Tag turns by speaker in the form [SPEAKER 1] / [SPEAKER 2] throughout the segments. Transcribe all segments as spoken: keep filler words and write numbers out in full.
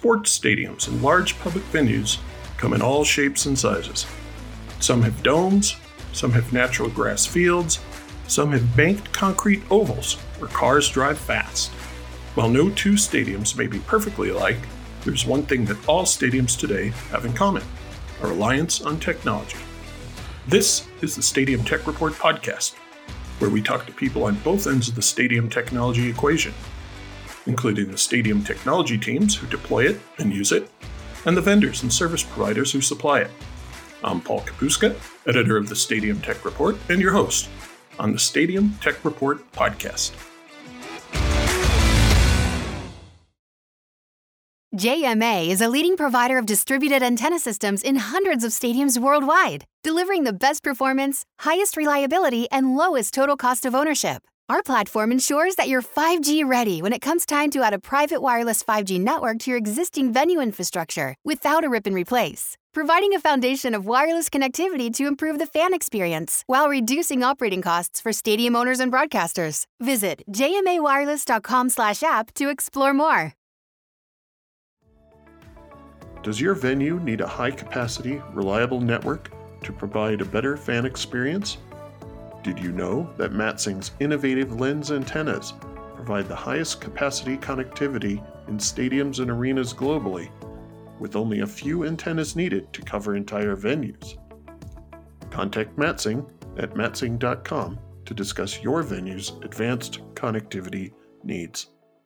[SPEAKER 1] Sports stadiums and large public venues come in all shapes and sizes. Some have domes, some have natural grass fields, some have banked concrete ovals where cars drive fast. While no two stadiums may be perfectly alike, there's one thing that all stadiums today have in common: a reliance on technology. This is the Stadium Tech Report podcast, where we talk to people on both ends of the stadium technology equation, including the stadium technology teams who deploy it and use it, and the vendors and service providers who supply it. I'm Paul Kapuska, editor of the Stadium Tech Report, and your host on the Stadium Tech Report podcast.
[SPEAKER 2] J M A is a leading provider of distributed antenna systems in hundreds of stadiums worldwide, delivering the best performance, highest reliability, and lowest total cost of ownership. Our platform ensures that you're five G ready when it comes time to add a private wireless five G network to your existing venue infrastructure without a rip and replace, providing a foundation of wireless connectivity to improve the fan experience while reducing operating costs for stadium owners and broadcasters. Visit j m a wireless dot com slash app to explore more.
[SPEAKER 1] Does your venue need a high-capacity, reliable network to provide a better fan experience? Did you know that Matsing's innovative lens antennas provide the highest capacity connectivity in stadiums and arenas globally, with only a few antennas needed to cover entire venues? Contact Matsing at matsing dot com to discuss your venue's advanced connectivity needs.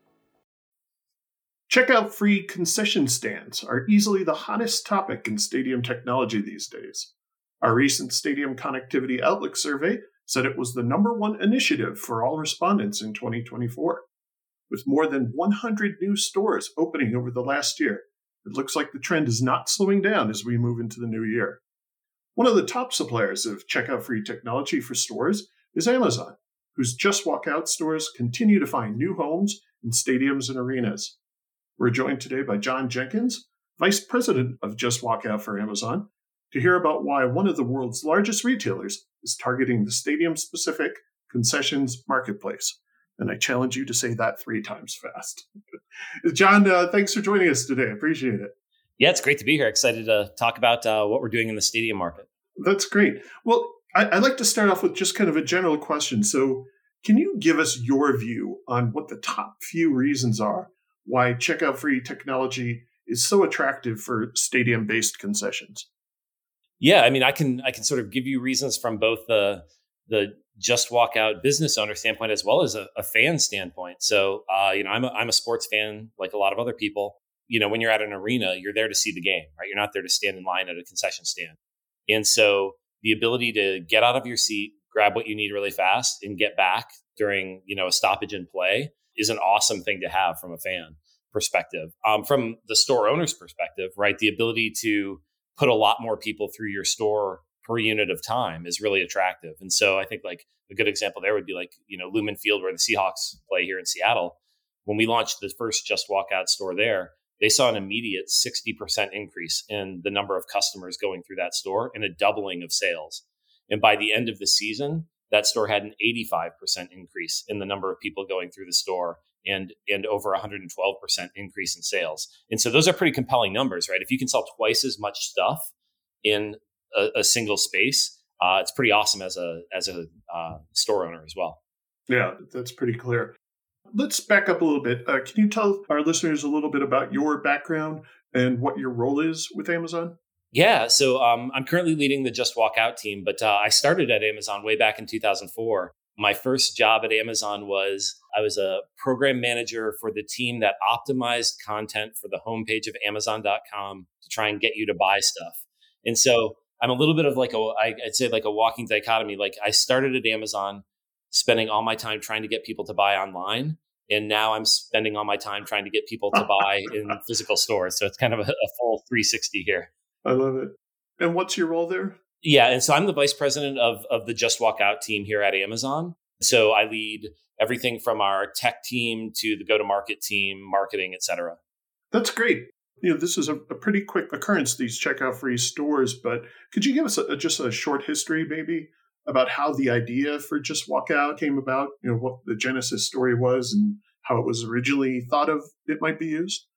[SPEAKER 1] Checkout-free concession stands are easily the hottest topic in stadium technology these days. Our recent Stadium Connectivity Outlook survey said it was the number one initiative for all respondents in twenty twenty-four. With more than one hundred new stores opening over the last year, it looks like the trend is not slowing down as we move into the new year. One of the top suppliers of checkout-free technology for stores is Amazon, whose Just Walk Out stores continue to find new homes in stadiums and arenas. We're joined today by John Jenkins, Vice President of Just Walk Out for Amazon, to hear about why one of the world's largest retailers is targeting the stadium-specific concessions marketplace. And I challenge you to say that three times fast. John, uh, thanks for joining us today. I appreciate it.
[SPEAKER 3] Yeah, it's great to be here. Excited to talk about uh, what we're doing in the stadium market.
[SPEAKER 1] That's great. Well, I- I'd like to start off with just kind of a general question. So can you give us your view on what the top few reasons are why checkout-free technology is so attractive for stadium-based concessions?
[SPEAKER 3] Yeah, I mean, I can I can sort of give you reasons from both the the Just Walk Out business owner standpoint as well as a, a fan standpoint. So, uh, you know, I'm a, I'm a sports fan like a lot of other people. You know, when you're at an arena, you're there to see the game, right? You're not there to stand in line at a concession stand. And so the ability to get out of your seat, grab what you need really fast, and get back during, you know, a stoppage in play is an awesome thing to have from a fan perspective. Um, from the store owner's perspective, right? The ability to put a lot more people through your store per unit of time is really attractive. And so I think like a good example there would be like, you know, Lumen Field where the Seahawks play here in Seattle. When we launched the first Just Walk Out store there, they saw an immediate sixty percent increase in the number of customers going through that store and a doubling of sales. And by the end of the season, that store had an eighty-five percent increase in the number of people going through the store and and over one hundred twelve percent increase in sales. And so those are pretty compelling numbers, right? If you can sell twice as much stuff in a, a single space, uh, it's pretty awesome as a as a uh, store owner as well.
[SPEAKER 1] Yeah, that's pretty clear. Let's back up a little bit. Uh, can you tell our listeners a little bit about your background and what your role is with Amazon?
[SPEAKER 3] Yeah, so um, I'm currently leading the Just Walk Out team, but uh, I started at Amazon way back in two thousand four. My first job at Amazon was I was a program manager for the team that optimized content for the homepage of amazon dot com to try and get you to buy stuff. And so I'm a little bit of like a, I'd say like a walking dichotomy. Like I started at Amazon spending all my time trying to get people to buy online. And now I'm spending all my time trying to get people to buy in physical stores. So it's kind of a, a full three sixty here.
[SPEAKER 1] I love it. And what's your role there?
[SPEAKER 3] Yeah. And so I'm the vice president of, of the Just Walk Out team here at Amazon. So I lead everything from our tech team to the go-to-market team, marketing, et cetera.
[SPEAKER 1] That's great. You know, this is a, a pretty quick occurrence, these checkout-free stores, but could you give us a, just a short history maybe about how the idea for Just Walk Out came about, you know, what the genesis story was and how it was originally thought of it might be used?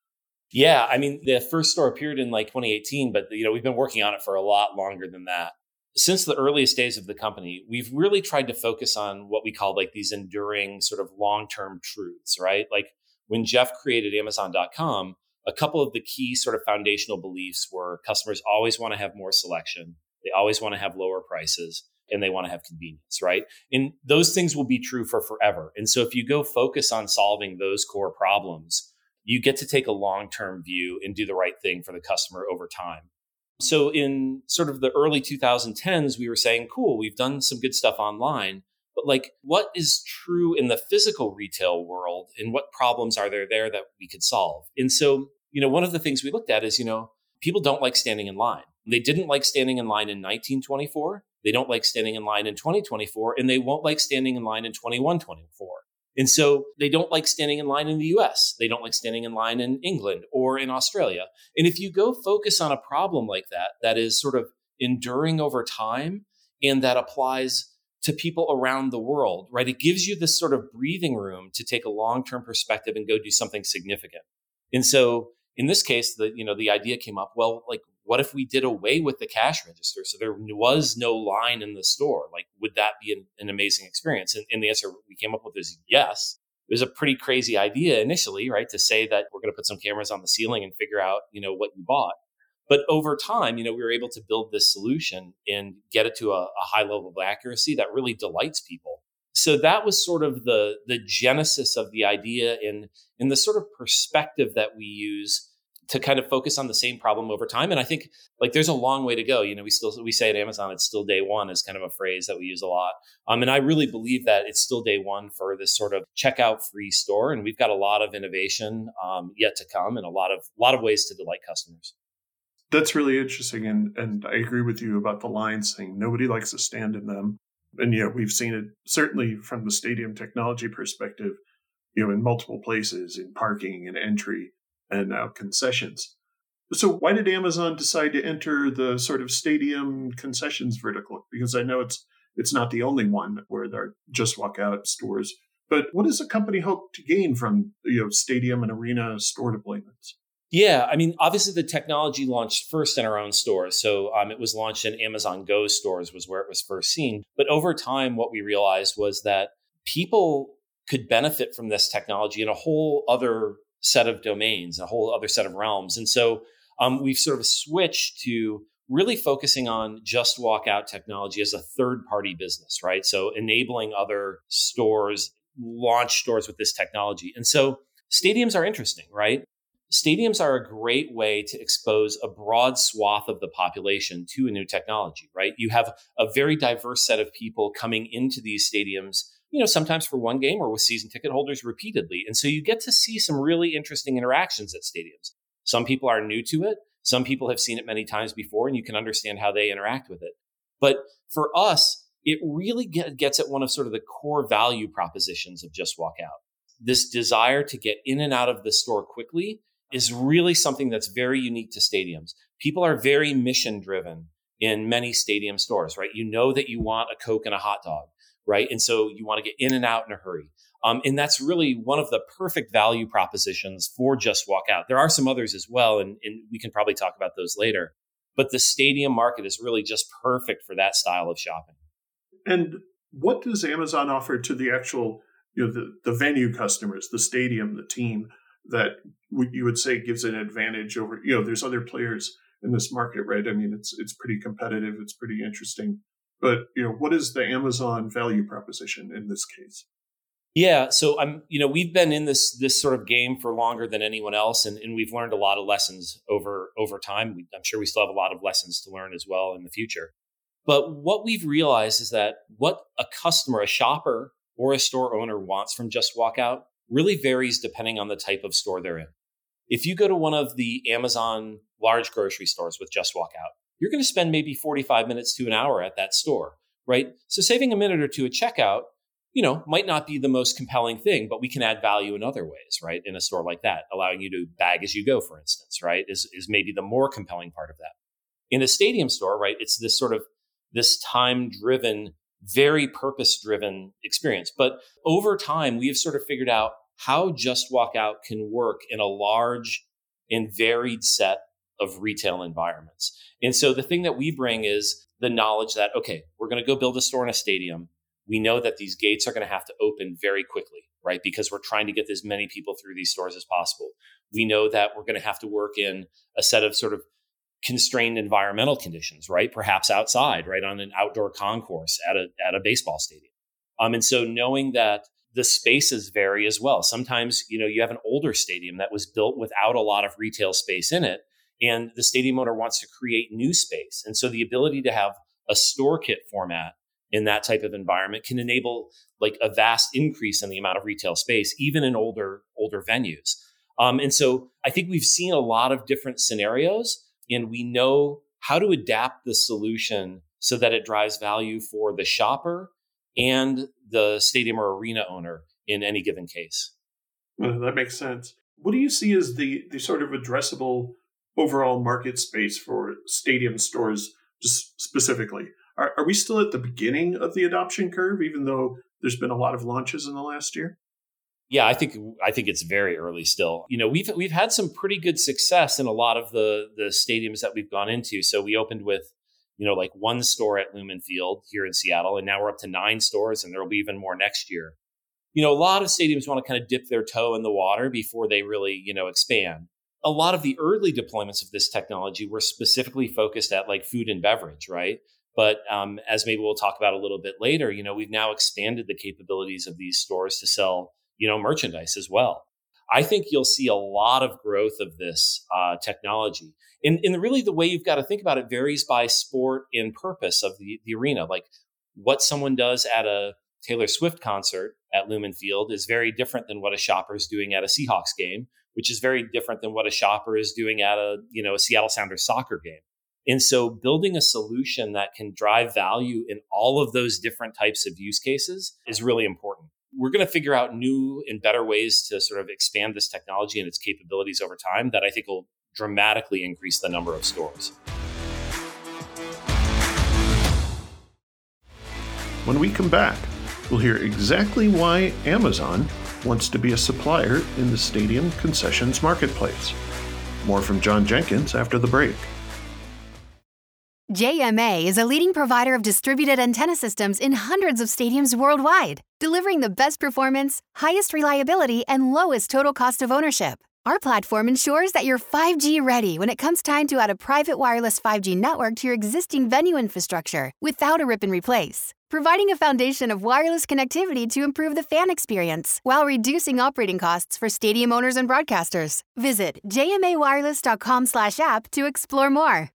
[SPEAKER 3] Yeah, I mean, the first store appeared in like twenty eighteen, but you know, we've been working on it for a lot longer than that. Since the earliest days of the company, we've really tried to focus on what we call like these enduring sort of long-term truths, right? Like when Jeff created Amazon dot com, a couple of the key sort of foundational beliefs were customers always want to have more selection. They always want to have lower prices and they want to have convenience, right? And those things will be true for forever. And so if you go focus on solving those core problems, you get to take a long-term view and do the right thing for the customer over time. So in sort of the early twenty tens, we were saying, cool, we've done some good stuff online, but like what is true in the physical retail world and what problems are there there that we could solve? And so, you know, one of the things we looked at is, you know, people don't like standing in line. They didn't like standing in line in nineteen twenty-four. They don't like standing in line in twenty twenty-four, and they won't like standing in line in twenty-one twenty-four. And so they don't like standing in line in the U S. They don't like standing in line in England or in Australia. And if you go focus on a problem like that, that is sort of enduring over time and that applies to people around the world, right? It gives you this sort of breathing room to take a long-term perspective and go do something significant. And so in this case, the, you know, the idea came up, well, like, what if we did away with the cash register? So there was no line in the store. Like, would that be an, an amazing experience? And, and the answer we came up with is yes. It was a pretty crazy idea initially, right? To say that we're going to put some cameras on the ceiling and figure out, you know, what you bought. But over time, you know, we were able to build this solution and get it to a, a high level of accuracy that really delights people. So that was sort of the, the genesis of the idea in, in the sort of perspective that we use to kind of focus on the same problem over time. And I think like there's a long way to go. You know, we still, we say at Amazon, it's still day one is kind of a phrase that we use a lot. Um, and I really believe that it's still day one for this sort of checkout free store. And we've got a lot of innovation um, yet to come and a lot of, lot of ways to delight customers.
[SPEAKER 1] That's really interesting. And, and I agree with you about the lines thing. Nobody likes to stand in them. And yeah, we've seen it certainly from the stadium technology perspective, you know, in multiple places, in parking and entry and now concessions. So why did Amazon decide to enter the sort of stadium concessions vertical? Because I know it's it's not the only one where there are Just Walk Out stores. But what does the company hope to gain from, you know, stadium and arena store deployments?
[SPEAKER 3] Yeah, I mean, obviously the technology launched first in our own stores. So um, it was launched in Amazon Go stores was where it was first seen. But over time, what we realized was that people could benefit from this technology in a whole other set of domains, a whole other set of realms. And so um, we've sort of switched to really focusing on Just Walk Out technology as a third party business, right? So enabling other stores, launch stores with this technology. And so stadiums are interesting, right? Stadiums are a great way to expose a broad swath of the population to a new technology, right? You have a very diverse set of people coming into these stadiums, you know, sometimes for one game or with season ticket holders repeatedly. And so you get to see some really interesting interactions at stadiums. Some people are new to it. Some people have seen it many times before, and you can understand how they interact with it. But for us, it really get, gets at one of sort of the core value propositions of Just Walk Out. This desire to get in and out of the store quickly is really something that's very unique to stadiums. People are very mission driven in many stadium stores, right? You know that you want a Coke and a hot dog, right? And so you want to get in and out in a hurry. Um, and that's really one of the perfect value propositions for Just Walk Out. There are some others as well, and, and we can probably talk about those later. But the stadium market is really just perfect for that style of shopping.
[SPEAKER 1] And what does Amazon offer to the actual, you know, the, the venue customers, the stadium, the team, that you would say gives an advantage over, you know, there's other players in this market, right? I mean, it's it's pretty competitive. It's pretty interesting. But, you know, what is the Amazon value proposition in this case?
[SPEAKER 3] Yeah. So I'm, you know, we've been in this this sort of game for longer than anyone else, and, and we've learned a lot of lessons over over time. We, I'm sure we still have a lot of lessons to learn as well in the future. But what we've realized is that what a customer, a shopper, or a store owner wants from Just Walk Out really varies depending on the type of store they're in. If you go to one of the Amazon large grocery stores with Just Walk Out, you're going to spend maybe forty-five minutes to an hour at that store, right? So saving a minute or two at checkout, you know, might not be the most compelling thing, but we can add value in other ways, right? In a store like that, allowing you to bag as you go, for instance, right, is, is maybe the more compelling part of that. In a stadium store, right, it's this sort of this time-driven, very purpose-driven experience. But over time, we have sort of figured out how Just Walk Out can work in a large and varied set of retail environments. And so the thing that we bring is the knowledge that, okay, we're going to go build a store in a stadium. We know that these gates are going to have to open very quickly, right? Because we're trying to get as many people through these stores as possible. We know that we're going to have to work in a set of sort of constrained environmental conditions, right? Perhaps outside, right? On an outdoor concourse at a, at a baseball stadium. Um, and so knowing that the spaces vary as well. Sometimes, you know, you have an older stadium that was built without a lot of retail space in it, and the stadium owner wants to create new space. And so the ability to have a store kit format in that type of environment can enable like a vast increase in the amount of retail space, even in older, older venues. Um, and so I think we've seen a lot of different scenarios, and we know how to adapt the solution so that it drives value for the shopper and the stadium or arena owner in any given case.
[SPEAKER 1] Well, that makes sense. What do you see as the, the sort of addressable overall market space for stadium stores just specifically? Are, are we still at the beginning of the adoption curve, even though there's been a lot of launches in the last year?
[SPEAKER 3] Yeah, I think I think it's very early still. You know, we've we've had some pretty good success in a lot of the the stadiums that we've gone into. So we opened with, you know, like one store at Lumen Field here in Seattle, and now we're up to nine stores, and there will be even more next year. You know, a lot of stadiums want to kind of dip their toe in the water before they really, you know, expand. A lot of the early deployments of this technology were specifically focused at like food and beverage, right? But um, as maybe we'll talk about a little bit later, you know, we've now expanded the capabilities of these stores to sell, you know, merchandise as well. I think you'll see a lot of growth of this uh, technology. And, and really the way you've got to think about it varies by sport and purpose of the, the arena. Like what someone does at a Taylor Swift concert at Lumen Field is very different than what a shopper is doing at a Seahawks game, which is very different than what a shopper is doing at a, you know, a Seattle Sounders soccer game. And so building a solution that can drive value in all of those different types of use cases is really important. We're going to figure out new and better ways to sort of expand this technology and its capabilities over time that I think will dramatically increase the number of stores.
[SPEAKER 1] When we come back, we'll hear exactly why Amazon wants to be a supplier in the stadium concessions marketplace. More from John Jenkins after the break.
[SPEAKER 2] J M A is a leading provider of distributed antenna systems in hundreds of stadiums worldwide, delivering the best performance, highest reliability, and lowest total cost of ownership. Our platform ensures that you're five G ready when it comes time to add a private wireless five G network to your existing venue infrastructure without a rip and replace, providing a foundation of wireless connectivity to improve the fan experience while reducing operating costs for stadium owners and broadcasters. Visit j m a wireless dot com slash app to explore more.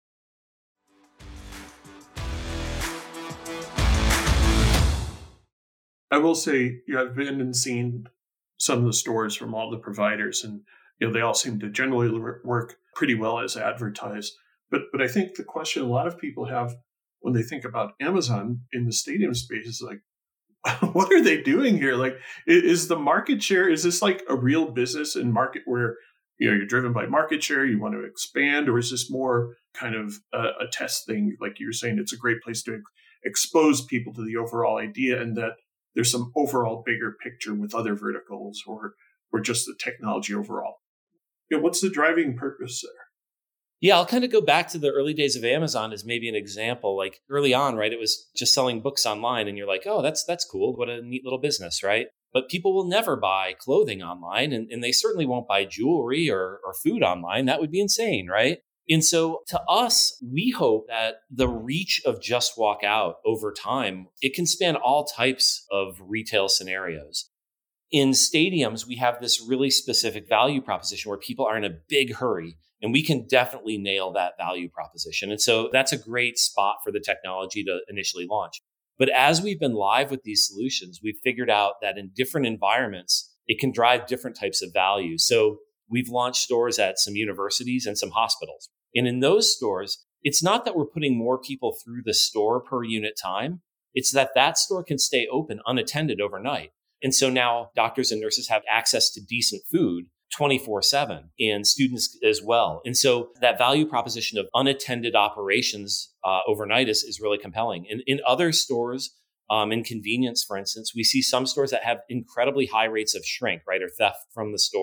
[SPEAKER 1] I will say, you know, I've been and seen some of the stores from all the providers, and you know they all seem to generally work pretty well as advertised. But but I think the question a lot of people have when they think about Amazon in the stadium space is like, what are they doing here? Like, is the market share, is this like a real business and market where, you know, you're driven by market share, you want to expand, or is this more kind of a, a test thing? Like you were saying, it's a great place to ex- expose people to the overall idea, and that there's some overall bigger picture with other verticals or or just the technology overall. You know, what's the driving purpose there?
[SPEAKER 3] Yeah, I'll kind of go back to the early days of Amazon as maybe an example. Like early on, right, it was just selling books online, and you're like, oh, that's that's cool. What a neat little business, right? But people will never buy clothing online, and, and they certainly won't buy jewelry or, or food online. That would be insane, right? And so to us, we hope that the reach of Just Walk Out over time, it can span all types of retail scenarios. In stadiums, we have this really specific value proposition where people are in a big hurry, and we can definitely nail that value proposition. And so that's a great spot for the technology to initially launch. But as we've been live with these solutions, we've figured out that in different environments, it can drive different types of value. So we've launched stores at some universities and some hospitals. And in those stores, it's not that we're putting more people through the store per unit time. It's that that store can stay open unattended overnight. And so now doctors and nurses have access to decent food twenty-four seven, and students as well. And so that value proposition of unattended operations uh, overnight is, is really compelling. In, in other stores, um, in convenience, for instance, we see some stores that have incredibly high rates of shrink, right, or theft from the store.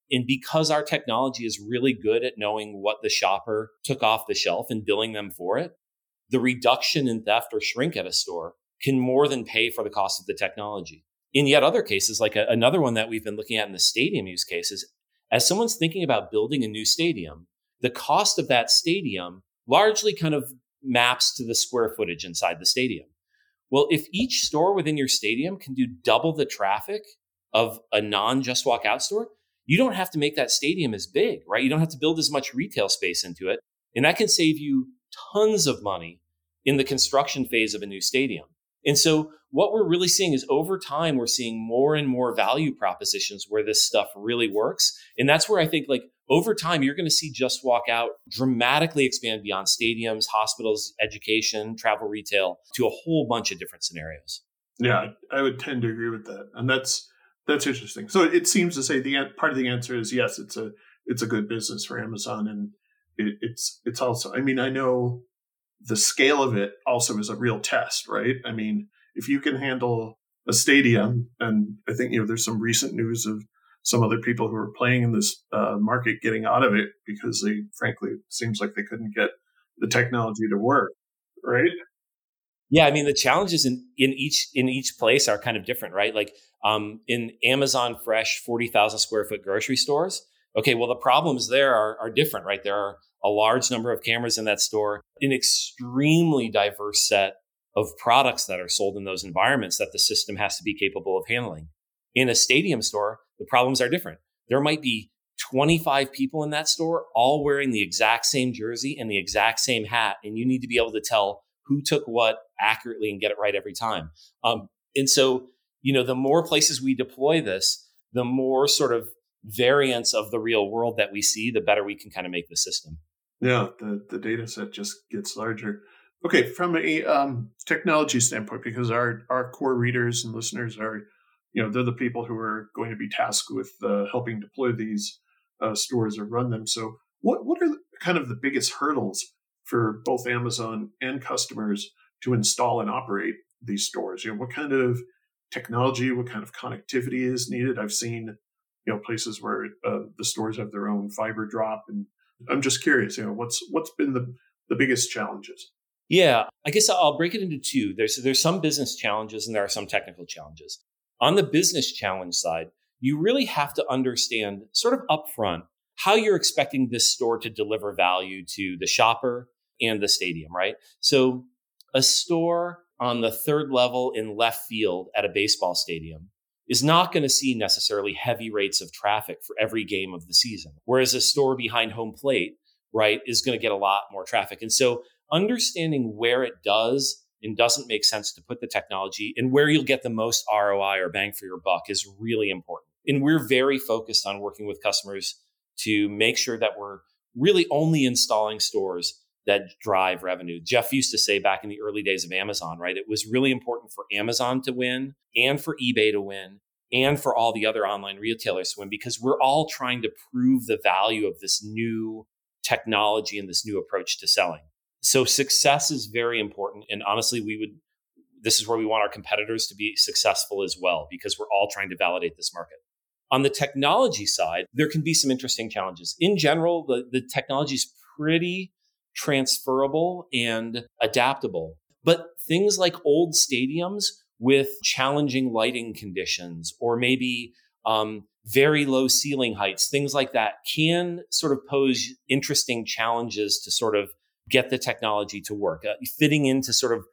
[SPEAKER 3] And because our technology is really good at knowing what the shopper took off the shelf and billing them for it, the reduction in theft or shrink at a store can more than pay for the cost of the technology. In yet other cases, like a, another one that we've been looking at in the stadium use cases, as someone's thinking about building a new stadium, the cost of that stadium largely kind of maps to the square footage inside the stadium. Well, if each store within your stadium can do double the traffic of a non-Just Walk Out store, you don't have to make that stadium as big, right? You don't have to build as much retail space into it. And that can save you tons of money in the construction phase of a new stadium. And so what we're really seeing is over time, we're seeing more and more value propositions where this stuff really works. And that's where I think like over time, you're going to see Just Walk Out dramatically expand beyond stadiums, hospitals, education, travel retail to a whole bunch of different scenarios.
[SPEAKER 1] Yeah, I would tend to agree with that. And that's that's interesting. So it seems to say the part of the answer is yes, it's a it's a good business for Amazon. And it, it's it's also, I mean, I know the scale of it also is a real test, right? I mean, if you can handle a stadium, and I think, you know, there's some recent news of some other people who are playing in this uh, market getting out of it because they, frankly, it seems like they couldn't get the technology to work, right?
[SPEAKER 3] Yeah, I mean, the challenges in, in each in each place are kind of different, right? Like um, in Amazon Fresh, forty thousand square foot grocery stores. Okay, well, the problems there are, are different, right? There are a large number of cameras in that store, an extremely diverse set of products that are sold in those environments that the system has to be capable of handling. In a stadium store, the problems are different. There might be twenty-five people in that store, all wearing the exact same jersey and the exact same hat, and you need to be able to tell who took what accurately and get it right every time. Um, and so, you know, the more places we deploy this, the more sort of variants of the real world that we see, the better we can kind of make the system.
[SPEAKER 1] Yeah, the, the data set just gets larger. Okay, from a um, technology standpoint, because our, our core readers and listeners are, you know, they're the people who are going to be tasked with uh, helping deploy these uh, stores or run them. So what, what are the, kind of the biggest hurdles for both Amazon and customers to install and operate these stores? You know, what kind of technology, what kind of connectivity is needed? I've seen, you know, places where uh, the stores have their own fiber drop, and I'm just curious, you know, what's what's been the, the biggest challenges?
[SPEAKER 3] Yeah, I guess I'll break it into two. There's there's some business challenges and there are some technical challenges. On the business challenge side, you really have to understand sort of upfront how you're expecting this store to deliver value to the shopper and the stadium, right? So a store on the third level in left field at a baseball stadium is not going to see necessarily heavy rates of traffic for every game of the season. Whereas a store behind home plate, right, is going to get a lot more traffic. And so understanding where it does and doesn't make sense to put the technology and where you'll get the most R O I or bang for your buck is really important. And we're very focused on working with customers to make sure that we're really only installing stores that drive revenue. Jeff used to say back in the early days of Amazon, right? It was really important for Amazon to win and for eBay to win and for all the other online retailers to win, because we're all trying to prove the value of this new technology and this new approach to selling. So success is very important. And honestly, we would, this is where we want our competitors to be successful as well, because we're all trying to validate this market. On the technology side, there can be some interesting challenges. In general, the, the technology is pretty transferable and adaptable. But things like old stadiums with challenging lighting conditions, or maybe um, very low ceiling heights, things like that can sort of pose interesting challenges to sort of get the technology to work. Uh, fitting into sort of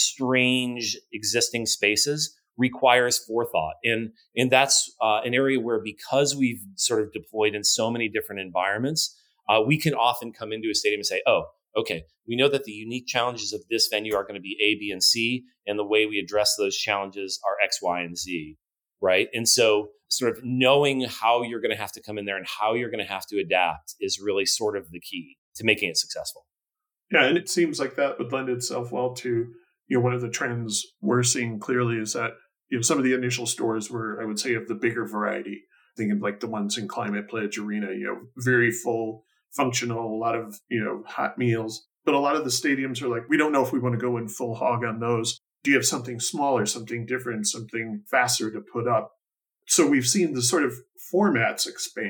[SPEAKER 3] strange existing spaces requires forethought. And, and that's uh, an area where, because we've sort of deployed in so many different environments, uh, we can often come into a stadium and say, oh, okay, we know that the unique challenges of this venue are going to be A, B, and C, and the way we address those challenges are X, Y, and Z, right? And so sort of knowing how you're going to have to come in there and how you're going to have to adapt is really sort of the key to making it successful.
[SPEAKER 1] Yeah, and it seems like that would lend itself well to, you know, one of the trends we're seeing clearly is that, you know, some of the initial stores were, I would say, of the bigger variety, thinking like the ones in Climate Pledge Arena, you know, very full, functional, a lot of, you know, hot meals. But a lot of the stadiums are like, we don't know if we want to go in full hog on those. Do you have something smaller, something different, something faster to put up? So we've seen the sort of formats expand.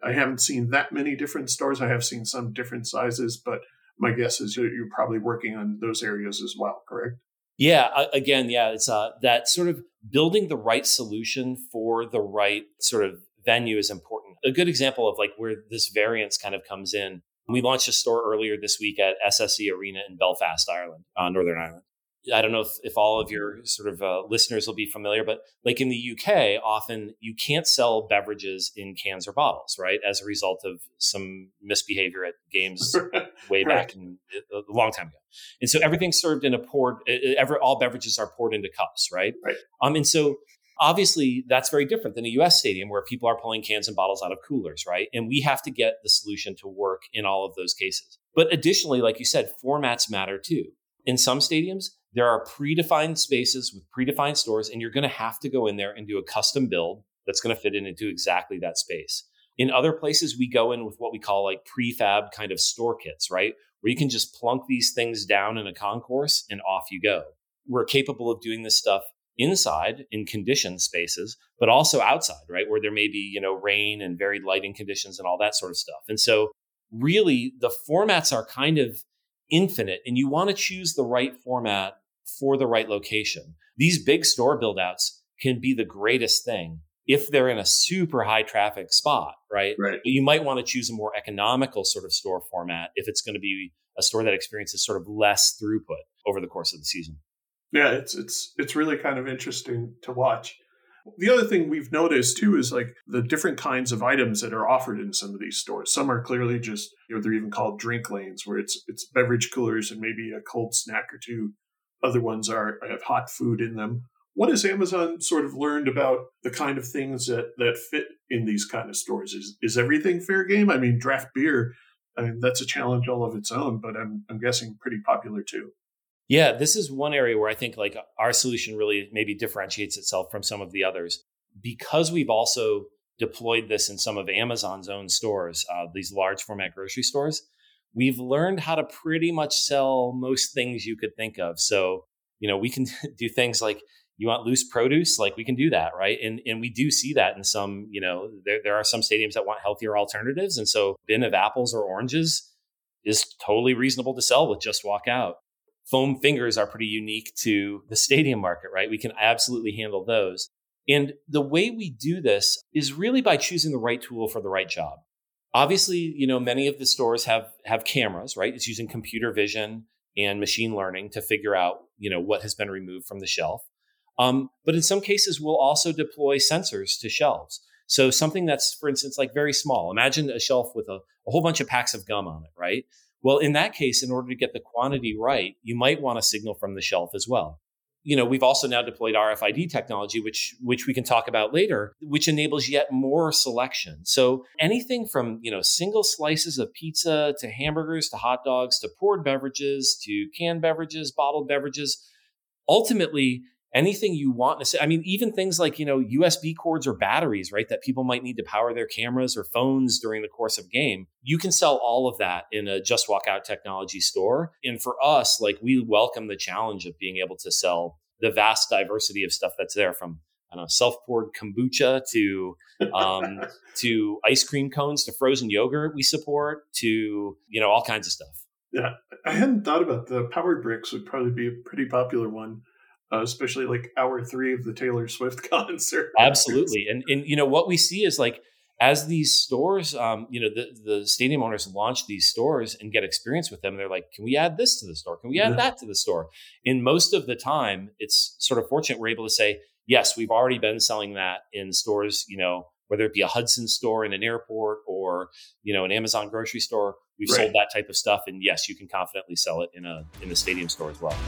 [SPEAKER 1] I haven't seen that many different stores. I have seen some different sizes, but my guess is you're probably working on those areas as well, correct?
[SPEAKER 3] Yeah, again, yeah, it's uh, that sort of building the right solution for the right sort of venue is important. A good example of like where this variance kind of comes in. We launched a store earlier this week at S S E Arena in Belfast, Ireland, uh, Northern Ireland. I don't know if, if all of your sort of uh, listeners will be familiar, but like in the U K, often you can't sell beverages in cans or bottles, right? As a result of some misbehavior at games way back right. in, a long time ago. And so everything's served in a poured, ever, all beverages are poured into cups, right?
[SPEAKER 1] Right.
[SPEAKER 3] Um, and so obviously that's very different than a U S stadium where people are pulling cans and bottles out of coolers, right? And we have to get the solution to work in all of those cases. But additionally, like you said, formats matter too. In some stadiums, there are predefined spaces with predefined stores, and you're going to have to go in there and do a custom build that's going to fit in into exactly that space. In other places, we go in with what we call like prefab kind of store kits, right? Where you can just plunk these things down in a concourse and off you go. We're capable of doing this stuff inside in conditioned spaces, but also outside, right? Where there may be, you know, rain and varied lighting conditions and all that sort of stuff. And so really the formats are kind of infinite, and you want to choose the right format for the right location. These big store build outs can be the greatest thing if they're in a super high traffic spot, right?
[SPEAKER 1] Right.
[SPEAKER 3] But you might want to choose a more economical sort of store format if it's going to be a store that experiences sort of less throughput over the course of the season.
[SPEAKER 1] Yeah, it's it's it's really kind of interesting to watch. The other thing we've noticed too is like the different kinds of items that are offered in some of these stores. Some are clearly just, you know, they're even called drink lanes, where it's it's beverage coolers and maybe a cold snack or two. Other ones are have hot food in them. What has Amazon sort of learned about the kind of things that, that fit in these kind of stores? Is is everything fair game? I mean, draft beer, I mean, that's a challenge all of its own, but I'm I'm guessing pretty popular too.
[SPEAKER 3] Yeah, this is one area where I think like our solution really maybe differentiates itself from some of the others, because we've also deployed this in some of Amazon's own stores, uh, these large format grocery stores. We've learned how to pretty much sell most things you could think of. So, you know, we can do things like, you want loose produce, like we can do that, right? And and we do see that in some, you know, there, there are some stadiums that want healthier alternatives. And so bin of apples or oranges is totally reasonable to sell with Just Walk Out. Foam fingers are pretty unique to the stadium market, right? We can absolutely handle those. And the way we do this is really by choosing the right tool for the right job. Obviously, you know, many of the stores have have cameras, right? It's using computer vision and machine learning to figure out, you know, what has been removed from the shelf. Um, but in some cases, we'll also deploy sensors to shelves. So something that's, for instance, like very small. Imagine a shelf with a, a whole bunch of packs of gum on it, right? Well, in that case, in order to get the quantity right, you might want a signal from the shelf as well. You know, we've also now deployed R F I D technology, which which we can talk about later, which enables yet more selection. So anything from, you know, single slices of pizza to hamburgers to hot dogs to poured beverages to canned beverages, bottled beverages, ultimately anything you want to say. I mean, even things like, you know, U S B cords or batteries, right, that people might need to power their cameras or phones during the course of game. You can sell all of that in a Just Walk Out technology store. And for us, like, we welcome the challenge of being able to sell the vast diversity of stuff that's there, from, I don't know, self-poured kombucha to um, to ice cream cones to frozen yogurt we support to, you know, all kinds of stuff.
[SPEAKER 1] Yeah, I hadn't thought about the powered bricks would probably be a pretty popular one. Uh, especially like hour three of the Taylor Swift concert.
[SPEAKER 3] Absolutely. And, and, you know, what we see is like, as these stores, um, you know, the, the stadium owners launch these stores and get experience with them, they're like, can we add this to the store? Can we add yeah. that to the store? And most of the time, it's sort of fortunate we're able to say, yes, we've already been selling that in stores, you know, whether it be a Hudson store in an airport or, you know, an Amazon grocery store. We've right. sold that type of stuff. And yes, you can confidently sell it in a in a stadium store as well.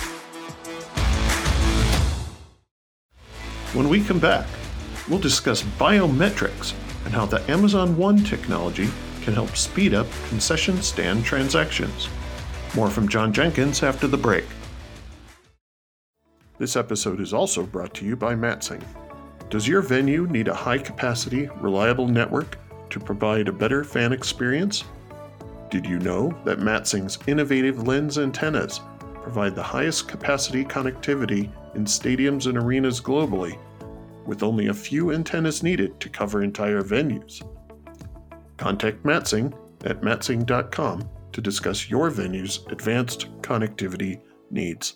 [SPEAKER 1] When we come back, we'll discuss biometrics and how the Amazon One technology can help speed up concession stand transactions. More from John Jenkins after the break. This episode is also brought to you by Matsing. Does your venue need a high-capacity, reliable network to provide a better fan experience? Did you know that Matsing's innovative lens antennas provide the highest capacity connectivity in stadiums and arenas globally, with only a few antennas needed to cover entire venues? Contact Matsing at matsing dot com to discuss your venue's advanced connectivity needs.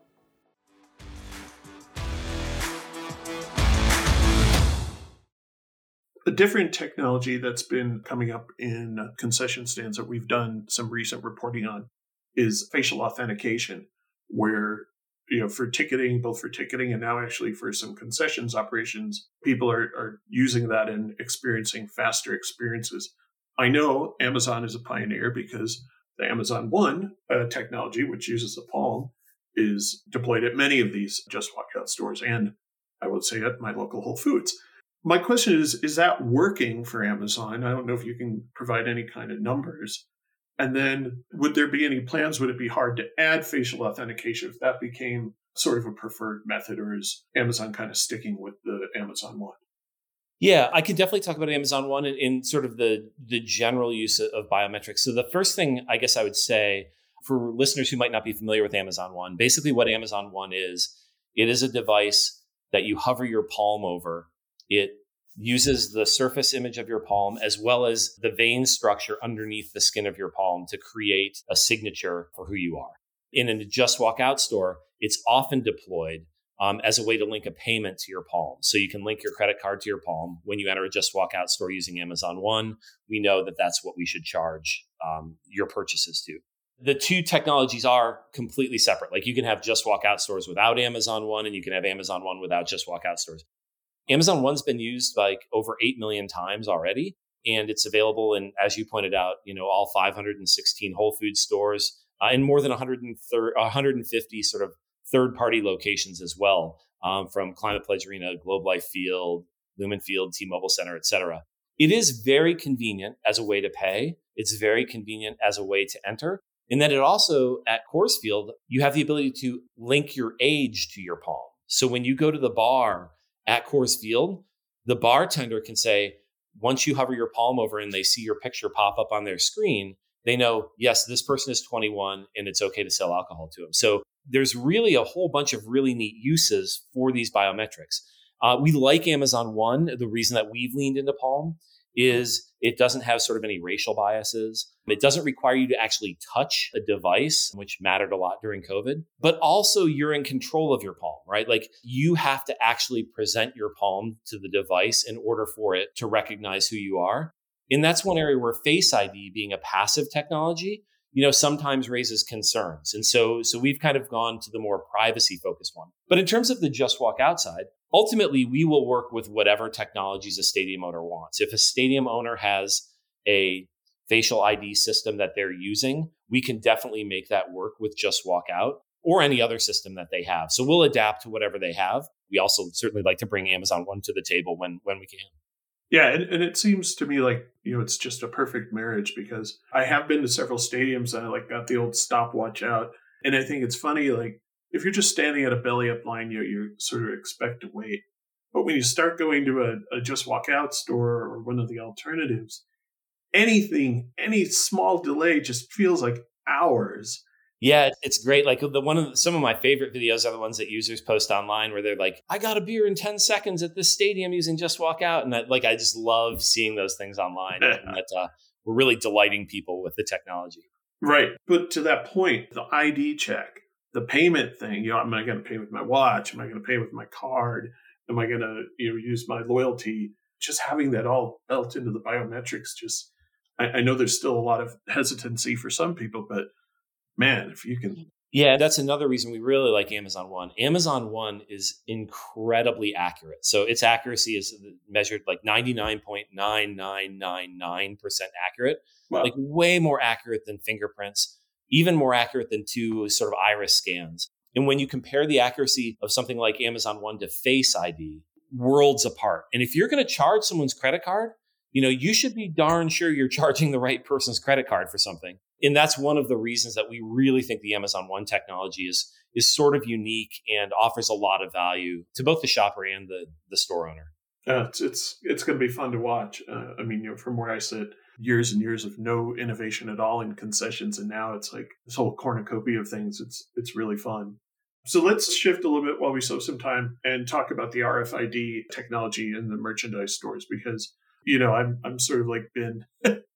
[SPEAKER 1] A different technology that's been coming up in concession stands that we've done some recent reporting on is facial authentication, where, you know, for ticketing, both for ticketing and now actually for some concessions operations, people are, are using that and experiencing faster experiences. I know Amazon is a pioneer because the Amazon One uh, technology, which uses the palm, is deployed at many of these Just Walk Out stores, and I would say at my local Whole Foods. My question is, is that working for Amazon? I don't know if you can provide any kind of numbers. And then would there be any plans? Would it be hard to add facial authentication if that became sort of a preferred method, or is Amazon kind of sticking with the Amazon One?
[SPEAKER 3] Yeah, I can definitely talk about Amazon One in, in sort of the, the general use of biometrics. So the first thing I guess I would say for listeners who might not be familiar with Amazon One, basically what Amazon One is, it is a device that you hover your palm over. It uses the surface image of your palm as well as the vein structure underneath the skin of your palm to create a signature for who you are. In a Just Walk Out store, it's often deployed um, as a way to link a payment to your palm. So you can link your credit card to your palm. When you enter a Just Walk Out store using Amazon One, we know that that's what we should charge um, your purchases to. The two technologies are completely separate. Like you can have Just Walk Out stores without Amazon One, and you can have Amazon One without Just Walk Out stores. Amazon One's been used like over eight million times already, and it's available in, as you pointed out, you know, all five hundred sixteen Whole Foods stores uh, and more than one hundred fifty sort of third-party locations as well, um, from Climate Pledge Arena, Globe Life Field, Lumen Field, T-Mobile Center, et cetera. It is very convenient as a way to pay. It's very convenient as a way to enter. And then it also, at Coors Field, you have the ability to link your age to your palm. So when you go to the bar at Coors Field, the bartender can say, once you hover your palm over and they see your picture pop up on their screen, they know, yes, this person is twenty-one and it's okay to sell alcohol to them. So there's really a whole bunch of really neat uses for these biometrics. Uh, we like Amazon One. The reason that we've leaned into Palm is it doesn't have sort of any racial biases. It doesn't require you to actually touch a device, which mattered a lot during COVID, but also you're in control of your palm, right? Like you have to actually present your palm to the device in order for it to recognize who you are. And that's one area where Face I D, being a passive technology, you know, sometimes raises concerns. And so, so we've kind of gone to the more privacy focused one. But in terms of the Just Walk Outside, ultimately, we will work with whatever technologies a stadium owner wants. If a stadium owner has a facial I D system that they're using, we can definitely make that work with Just Walk Out or any other system that they have. So we'll adapt to whatever they have. We also certainly like to bring Amazon One to the table when, when we can.
[SPEAKER 1] Yeah, and, and it seems to me like, you know, it's just a perfect marriage because I have been to several stadiums and I like got the old stopwatch out. And I think it's funny, like, if you're just standing at a belly up line, you you sort of expect to wait. But when you start going to a, a Just Walk Out store or one of the alternatives, anything, any small delay just feels like hours.
[SPEAKER 3] Yeah, it's great. Like the one of the, some of my favorite videos are the ones that users post online where they're like, I got a beer in ten seconds at this stadium using Just Walk Out. And I, like, I just love seeing those things online.
[SPEAKER 1] Yeah.
[SPEAKER 3] And that uh, we're really delighting people with the technology.
[SPEAKER 1] Right. But to that point, the I D check, the payment thing, you know, am I going to pay with my watch? Am I going to pay with my card? Am I going to, you know, use my loyalty? Just having that all built into the biometrics, just, I, I know there's still a lot of hesitancy for some people, but man, if you can.
[SPEAKER 3] Yeah, that's another reason we really like Amazon One. Amazon One is incredibly accurate. So its accuracy is measured like ninety-nine point nine nine nine nine percent accurate,
[SPEAKER 1] Wow.
[SPEAKER 3] Like way more accurate than fingerprints, even more accurate than two sort of iris scans. And when you compare the accuracy of something like Amazon One to Face I D, worlds apart. And if you're going to charge someone's credit card, you know, you should be darn sure you're charging the right person's credit card for something. And that's one of the reasons that we really think the Amazon One technology is, is sort of unique and offers a lot of value to both the shopper and the, the store owner.
[SPEAKER 1] Uh, it's it's it's going to be fun to watch. Uh, I mean, you know, from where I sit, years and years of no innovation at all in concessions, and now it's like this whole cornucopia of things. It's it's really fun. So let's shift a little bit while we still have some time and talk about the R F I D technology in the merchandise stores, because You know, I'm I'm sort of like been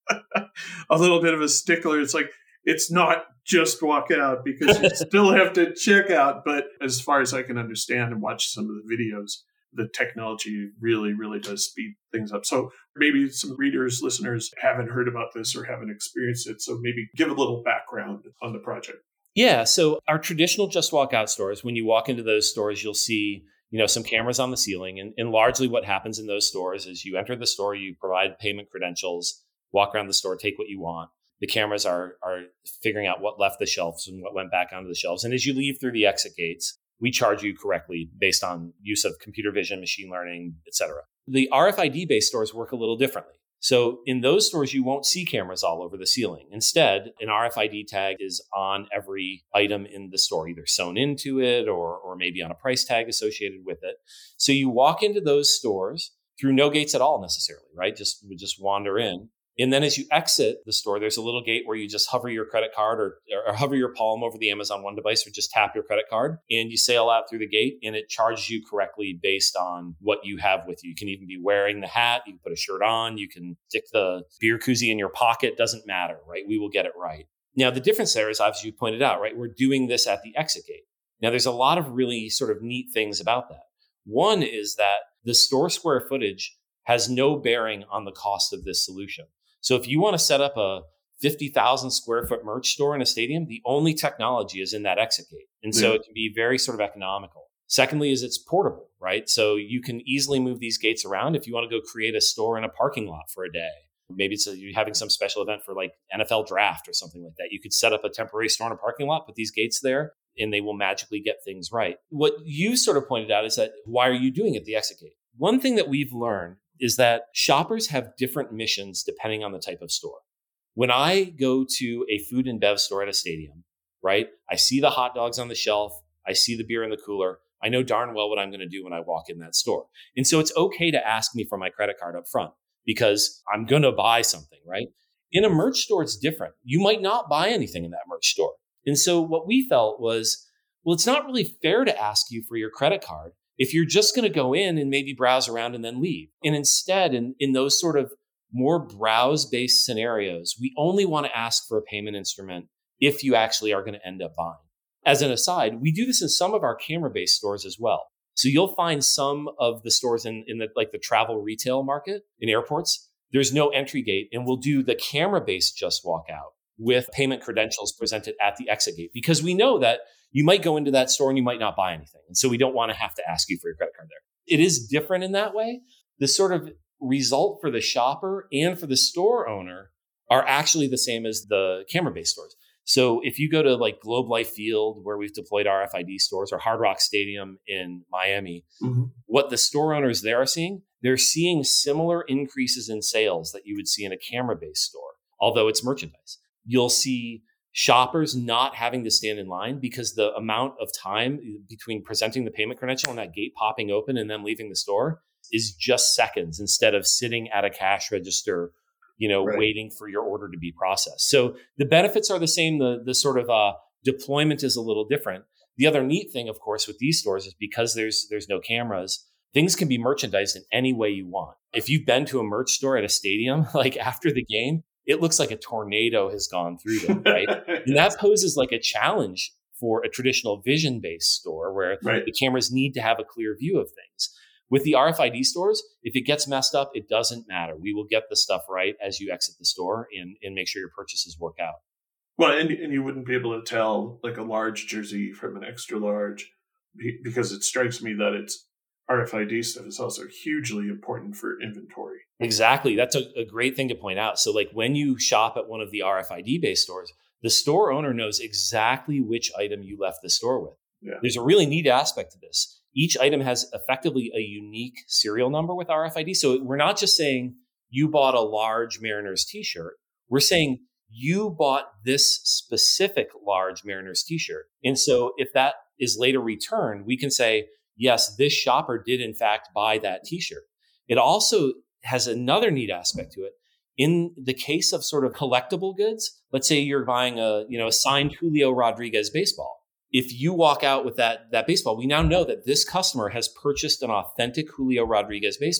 [SPEAKER 1] a little bit of a stickler. It's like, it's not just walk out because you still have to check out. But as far as I can understand and watch some of the videos, the technology really, really does speed things up. So maybe some readers, listeners haven't heard about this or haven't experienced it. So maybe give a little background on the project.
[SPEAKER 3] Yeah. So our traditional Just Walk Out stores, when you walk into those stores, you'll see, you know, some cameras on the ceiling. And, and largely what happens in those stores is you enter the store, you provide payment credentials, walk around the store, take what you want. The cameras are are figuring out what left the shelves and what went back onto the shelves. And as you leave through the exit gates, we charge you correctly based on use of computer vision, machine learning, et cetera. The R F I D-based stores work a little differently. So in those stores, you won't see cameras all over the ceiling. Instead, an R F I D tag is on every item in the store, either sewn into it or, or maybe on a price tag associated with it. So you walk into those stores through no gates at all necessarily, right? Just, just wander in. And then as you exit the store, there's a little gate where you just hover your credit card or, or hover your palm over the Amazon One device or just tap your credit card and you sail out through the gate and it charges you correctly based on what you have with you. You can even be wearing the hat, you can put a shirt on, you can stick the beer koozie in your pocket, doesn't matter, right? We will get it right. Now, the difference there is, obviously you pointed out, right? We're doing this at the exit gate. Now, there's a lot of really sort of neat things about that. One is that the store square footage has no bearing on the cost of this solution. So if you want to set up a fifty thousand square foot merch store in a stadium, the only technology is in that exit gate. And so yeah. It can be very sort of economical. Secondly is it's portable, right? So you can easily move these gates around if you want to go create a store in a parking lot for a day. Maybe it's a, you're having some special event for like N F L draft or something like that. You could set up a temporary store in a parking lot, put these gates there, and they will magically get things right. What you sort of pointed out is that why are you doing it at the exit gate? One thing that we've learned is that shoppers have different missions depending on the type of store. When I go to a food and bev store at a stadium, right, I see the hot dogs on the shelf, I see the beer in the cooler, I know darn well what I'm going to do when I walk in that store. And so it's okay to ask me for my credit card up front because I'm going to buy something, right? In a merch store, it's different. You might not buy anything in that merch store. And so what we felt was, well, it's not really fair to ask you for your credit card if you're just going to go in and maybe browse around and then leave. And instead, in, in those sort of more browse-based scenarios, we only want to ask for a payment instrument if you actually are going to end up buying. As an aside, we do this in some of our camera-based stores as well. So you'll find some of the stores in, in the like the travel retail market in airports, there's no entry gate, and we'll do the camera-based Just Walk Out with payment credentials presented at the exit gate because we know that you might go into that store and you might not buy anything. And so we don't want to have to ask you for your credit card there. It is different in that way. The sort of result for the shopper and for the store owner are actually the same as the camera-based stores. So if you go to like Globe Life Field, where we've deployed R F I D stores, or Hard Rock Stadium in Miami, mm-hmm. what the store owners there are seeing, they're seeing similar increases in sales that you would see in a camera-based store, although it's merchandise. You'll see shoppers not having to stand in line because the amount of time between presenting the payment credential and that gate popping open and then leaving the store is just seconds instead of sitting at a cash register, you know, right. waiting for your order to be processed. So the benefits are the same. The, the sort of uh, deployment is a little different. The other neat thing, of course, with these stores is because there's there's no cameras, things can be merchandised in any way you want. If you've been to a merch store at a stadium, like after the game, it looks like a tornado has gone through them, right? And that poses like a challenge for a traditional vision-based store where right. the cameras need to have a clear view of things. With the R F I D stores, if it gets messed up, it doesn't matter. We will get the stuff right as you exit the store and, and make sure your purchases work out.
[SPEAKER 1] Well, and, and you wouldn't be able to tell like a large jersey from an extra large because it strikes me that it's R F I D stuff is also hugely important for inventory.
[SPEAKER 3] Exactly. That's a, a great thing to point out. So like when you shop at one of the R F I D-based stores, the store owner knows exactly which item you left the store with. Yeah. There's a really neat aspect to this. Each item has effectively a unique serial number with R F I D. So we're not just saying you bought a large Mariners t-shirt. We're saying you bought this specific large Mariners t-shirt. And so if that is later returned, we can say, yes, this shopper did in fact buy that t-shirt. It also has another neat aspect to it. In the case of sort of collectible goods, let's say you're buying a, you know, a signed Julio Rodriguez baseball. If you walk out with that, that baseball, we now know that this customer has purchased an authentic Julio Rodriguez baseball.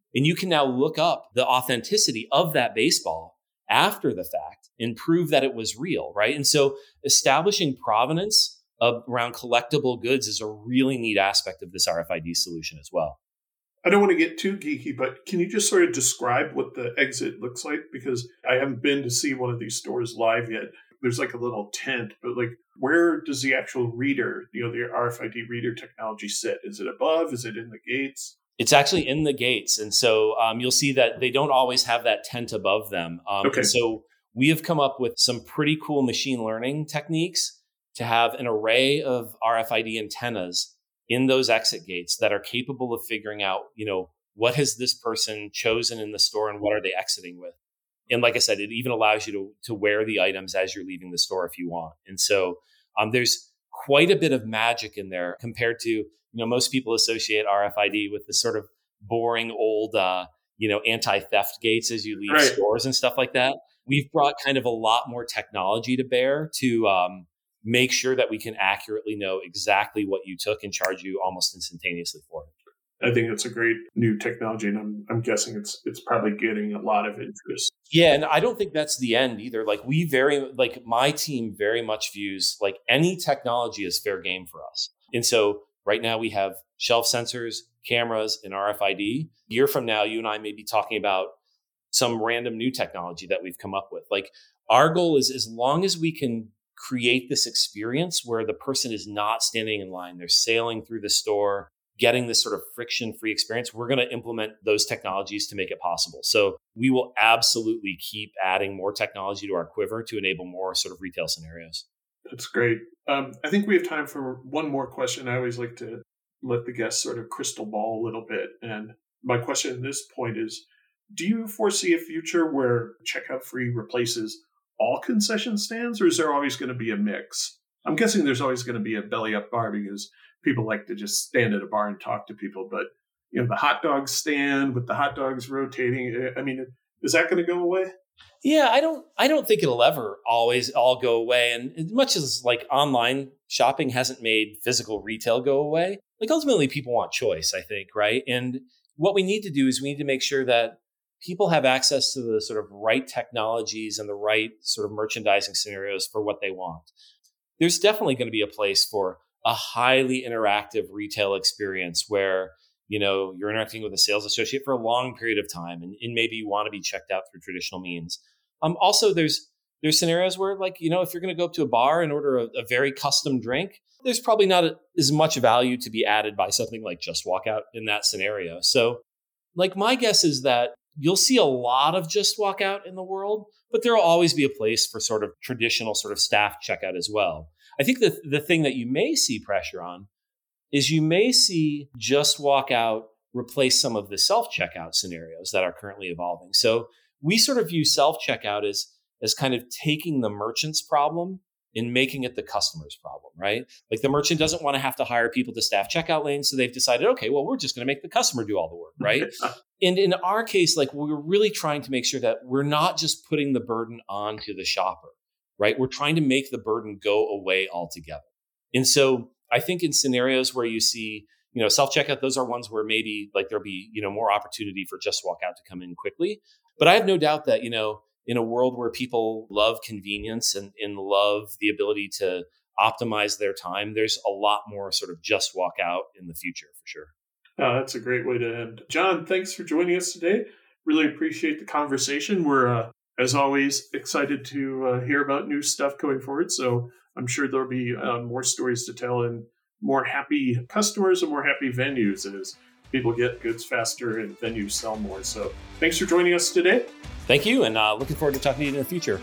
[SPEAKER 3] And you can now look up the authenticity of that baseball after the fact and prove that it was real, right? And so establishing provenance of, around collectible goods is a really neat aspect of this R F I D solution as well.
[SPEAKER 1] I don't want to get too geeky, but can you just sort of describe what the exit looks like? Because I haven't been to see one of these stores live yet. There's like a little tent, but like where does the actual reader, you know, the R F I D reader technology sit? Is it above? Is it in the gates?
[SPEAKER 3] It's actually in the gates. And so um, you'll see that they don't always have that tent above them. Um,
[SPEAKER 1] okay.
[SPEAKER 3] And so we have come up with some pretty cool machine learning techniques to have an array of R F I D antennas in those exit gates that are capable of figuring out, you know, what has this person chosen in the store and what are they exiting with? And like I said, it even allows you to, to wear the items as you're leaving the store if you want. And so um, there's quite a bit of magic in there compared to, you know, most people associate R F I D with the sort of boring old, uh, you know, anti-theft gates as you leave
[SPEAKER 1] right.
[SPEAKER 3] stores and stuff like that. We've brought kind of a lot more technology to bear to um, make sure that we can accurately know exactly what you took and charge you almost instantaneously for it.
[SPEAKER 1] I think it's a great new technology, and I'm, I'm guessing it's it's probably getting a lot of interest.
[SPEAKER 3] Yeah, and I don't think that's the end either. Like we very, like my team very much views like any technology as fair game for us. And so right now we have shelf sensors, cameras, and R F I D. A year from now, you and I may be talking about some random new technology that we've come up with. Like our goal is as long as we can create this experience where the person is not standing in line, they're sailing through the store, getting this sort of friction-free experience, we're going to implement those technologies to make it possible. So we will absolutely keep adding more technology to our quiver to enable more sort of retail scenarios.
[SPEAKER 1] That's great. Um, I think we have time for one more question. I always like to let the guests sort of crystal ball a little bit. And my question at this point is, do you foresee a future where checkout free replaces all concession stands, or is there always going to be a mix? I'm guessing there's always going to be a belly up bar because people like to just stand at a bar and talk to people. But, you know, the hot dog stand with the hot dogs rotating, I mean, is that going to go away?
[SPEAKER 3] Yeah, I don't I don't think it'll ever always all go away. And as much as like online shopping hasn't made physical retail go away, like ultimately people want choice, I think, right? And what we need to do is we need to make sure that people have access to the sort of right technologies and the right sort of merchandising scenarios for what they want. There's definitely going to be a place for a highly interactive retail experience where, you know, you're interacting with a sales associate for a long period of time and, and maybe you want to be checked out through traditional means. Um, also, there's there's scenarios where, like, you know, if you're going to go up to a bar and order a, a very custom drink, there's probably not a, as much value to be added by something like Just Walk Out in that scenario. So, like, my guess is that you'll see a lot of Just Walk Out in the world, but there will always be a place for sort of traditional sort of staff checkout as well. I think the the thing that you may see pressure on is you may see Just Walk Out replace some of the self-checkout scenarios that are currently evolving. So we sort of view self-checkout as, as kind of taking the merchant's problem and making it the customer's problem, right? Like the merchant doesn't want to have to hire people to staff checkout lanes. So they've decided, okay, well, we're just going to make the customer do all the work, right? And in our case, like we're really trying to make sure that we're not just putting the burden onto the shopper, right? We're trying to make the burden go away altogether. And so I think in scenarios where you see, you know, self-checkout, those are ones where maybe like there'll be, you know, more opportunity for Just Walk Out to come in quickly. But I have no doubt that, you know, in a world where people love convenience and, and love the ability to optimize their time, there's a lot more sort of Just Walk Out in the future for sure.
[SPEAKER 1] Oh, that's a great way to end. John, thanks for joining us today. Really appreciate the conversation. We're, uh, as always, excited to uh, hear about new stuff going forward. So I'm sure there'll be uh, more stories to tell and more happy customers and more happy venues as people get goods faster and venues sell more. So thanks for joining us today.
[SPEAKER 3] Thank you, and uh, looking forward to talking to you in the future.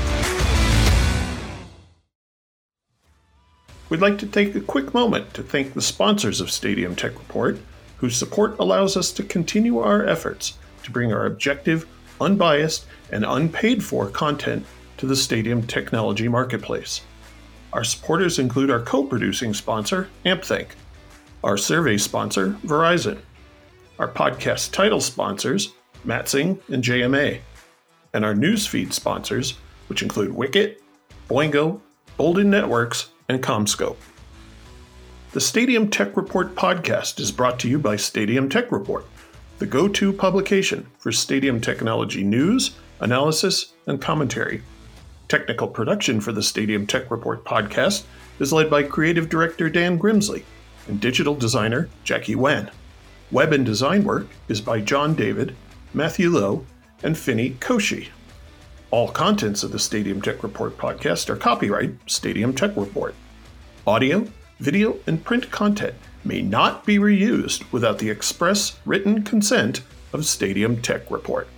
[SPEAKER 1] We'd like to take a quick moment to thank the sponsors of Stadium Tech Report, whose support allows us to continue our efforts to bring our objective, unbiased, and unpaid-for content to the Stadium Technology Marketplace. Our supporters include our co-producing sponsor, AmpThink, our survey sponsor, Verizon, our podcast title sponsors, Matsing and J M A, and our newsfeed sponsors, which include Wicket, Boingo, Bolden Networks, and CommScope. The Stadium Tech Report podcast is brought to you by Stadium Tech Report, the go-to publication for stadium technology news, analysis, and commentary. Technical production for the Stadium Tech Report podcast is led by creative director Dan Grimsley and digital designer Jackie Wan. Web and design work is by John David, Matthew Lowe, and Finney Koshi. All contents of the Stadium Tech Report podcast are copyright Stadium Tech Report. Audio, video, and print content may not be reused without the express written consent of Stadium Tech Report.